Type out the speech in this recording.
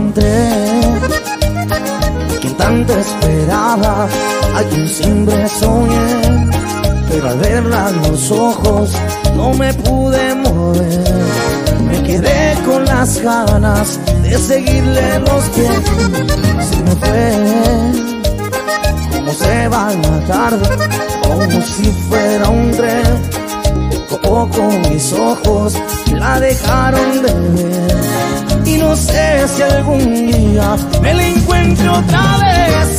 encontré, quien tanto esperaba, a quien siempre soñé, pero al verla a los ojos no me pude mover. Me quedé con las ganas de seguirle los pies. Se me fue, como se va la tarde, como si fuera un tren. Tocó con mis ojos y la dejaron de ver. Y no sé si algún día me la encuentro otra vez.